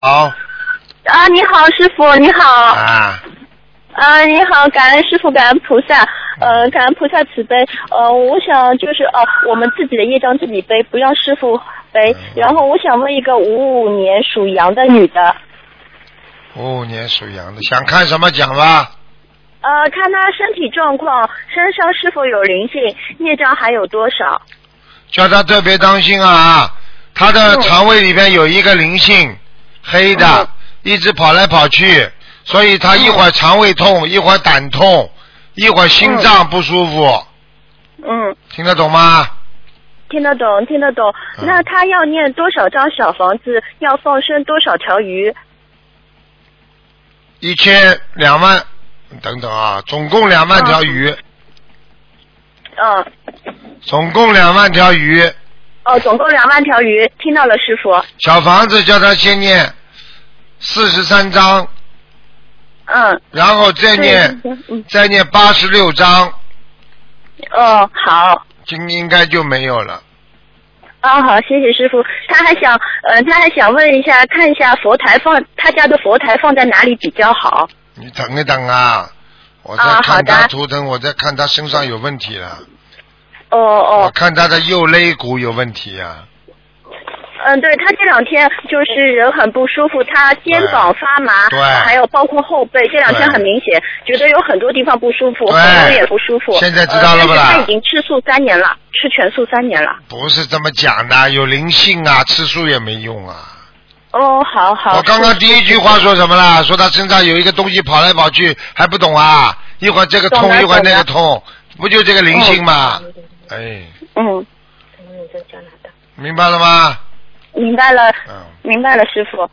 好。 啊，你好，师傅，你好。 啊。 你好，感恩师傅，感恩菩萨，感恩菩萨慈悲。我想就是我们自己的业障自己背，不要师傅背。然后我想问一个55年属羊的女的。 55年属羊的，想看什么讲吧？ 看她身体状况，身上是否有灵性，业障还有多少？ 叫她特别当心啊！她的肠胃里边有一个灵性，黑的，一直跑来跑去，所以她一会儿肠胃痛，一会儿胆痛，一会儿心脏不舒服。听得懂吗？ 听得懂，听得懂。那她要念多少张小房子？要放生多少条鱼 ？1000、2万，等等啊，总共2万条鱼。总共2万条鱼。 总共2万条鱼，听到了，师傅。 小房子叫他先念43章。然后再念86章。 好。 应该就没有了。 好，谢谢师傅。他还想问一下，看一下佛台他家的佛台放在哪里比较好？ 你等一等啊，我在看他图腾，我在看他身上有问题了。我看他的右肋骨有问题啊。 对，他这2天就是人很不舒服，他肩膀发麻， 对， 还有包括后背，这2天很明显，觉得有很多地方不舒服，喉咙也不舒服。现在知道了不啦？他已经吃素3年了，吃全素3年了。 不是这么讲的，有灵性啊，吃素也没用啊。 好好。 我刚刚第一句话说什么了？说他身上有一个东西跑来跑去，还不懂啊？一会儿这个痛，一会儿那个痛，不就这个灵性吗？明白了吗？ 明白了，明白了，师傅。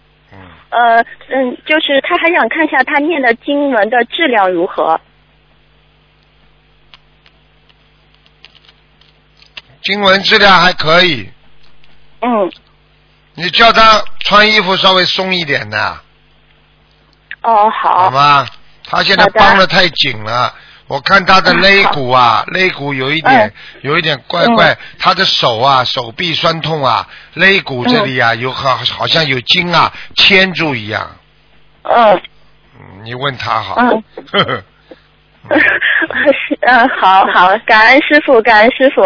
就是他还想看一下他念的经文的质量如何。 经文质量还可以。你叫他穿衣服稍微松一点的。 好。 好吗？他现在绑得太紧了。我看他的肋骨啊，肋骨有一点怪怪，他的手臂酸痛啊，肋骨这里啊好像有筋啊牵住一样。你问他好。 好，感恩师傅，感恩师傅。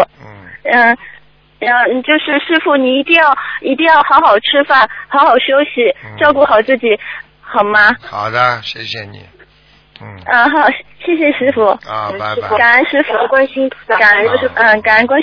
就是师傅，你一定要好好吃饭，好好休息，照顾好自己，好吗？ 好的，谢谢你。 好，谢谢师傅。 拜拜。 感恩师傅，感恩观世